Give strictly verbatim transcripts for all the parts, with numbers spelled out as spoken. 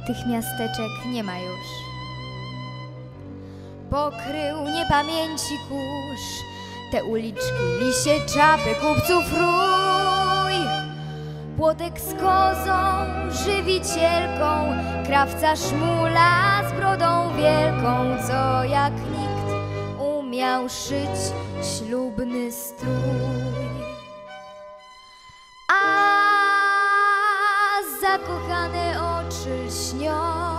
tych miasteczek nie ma już. Pokrył niepamięci kurz te uliczki, lisie, czapy, kupców rój. Płotek z kozą, żywicielką, krawca szmula z brodą wielką, co jak nikt umiał szyć ślubny strój. A zakochane oczy śnią,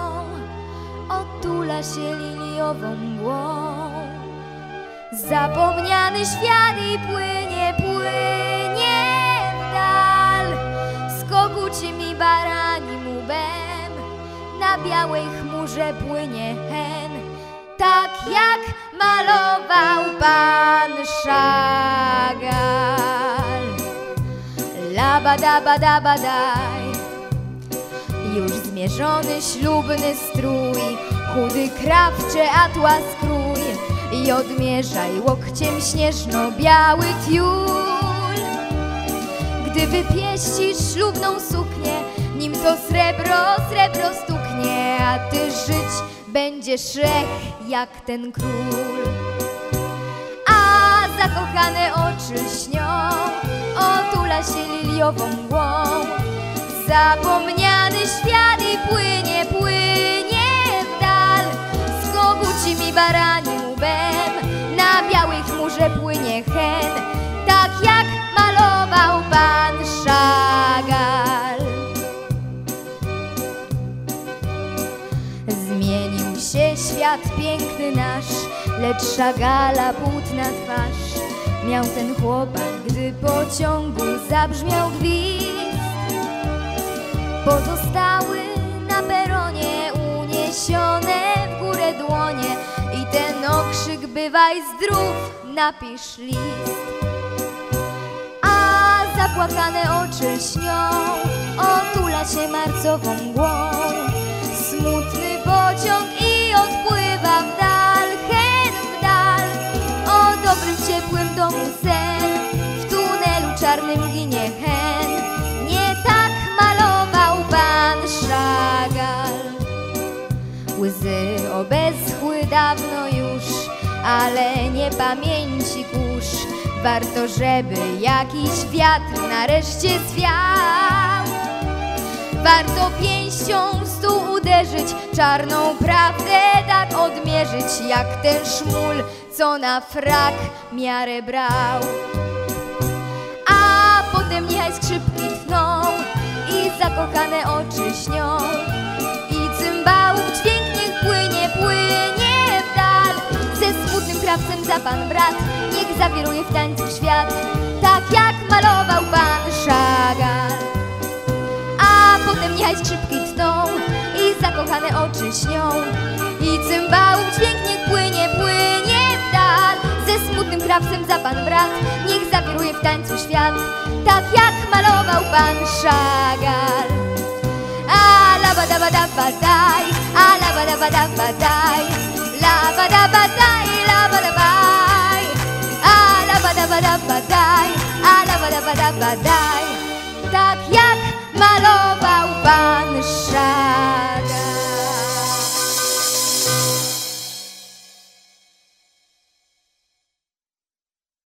otula się liliową mgłą. Zapomniany świat i płynie, płynie w dal. Skokuci mi baranim łbem, na białej chmurze płynie hen, tak jak malował pan Chagall. Labadabadabadaj, już zmierzony ślubny strój, chudy krawcze atłas krój i odmierzaj łokciem śnieżno-biały tiul. Gdy wypieścisz ślubną suknię, nim to srebro, srebro stuknie, a ty żyć będziesz szech jak ten król. A zakochane oczy śnią, otula się liliową mgłą. Zapomniany świat i płynie, płynie w dal. Skoguci mi baranim łbem, na białej chmurze płynie hen, tak jak malował pan Chagall. Zmienił się świat piękny nasz, lecz Chagalla płótna twarz miał ten chłopak, gdy pociągu zabrzmiał gwizd. Pozostały na peronie uniesione w górę dłonie i ten okrzyk: bywaj zdrów, napisz list. A zapłakane oczy śnią, otula się marcową mgłą. Smutny pociąg i odpływa w dal, hen w dal. O dobrym, ciepłym domu sen, w tunelu czarnym ginie hen. Nie tak malował pan Chagall. Łzy obeschły dawno już, ale nie pamięci kurz. Warto, żeby jakiś wiatr nareszcie zwiał. Warto pięścią w stół uderzyć, czarną prawdę tak odmierzyć, jak ten szmul, co na frak miarę brał. A potem niechaj skrzypki tchną i zakochane oczy śnią, i cymbałów dźwięk niech płynie, płynie w dal. Ze smutnym krawcem za pan brat, niech zawiruje w tańcu świat, tak jak malował pan Chagall. A potem niechaj skrzypki tną i zakochane oczy śnią, i cymbałów dźwięk niech płynie, płynie w dal. Ze smutnym krawcem za pan brat, niech zawiruje w tańcu świat, tak jak malował pan Chagall. A labadabadabadaj, a labadabadabadaj, labadabadaj, labadabaj. A labadabadabadaj, a labadabadabadaj, tak jak malował pan Chagall.